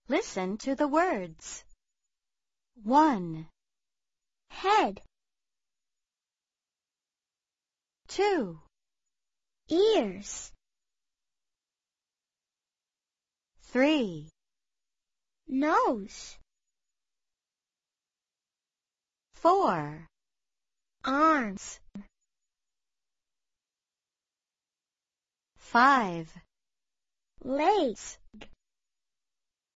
Listen to the words. 1, Head, 2, ears, 3, nose, 4, arms, 5, legs,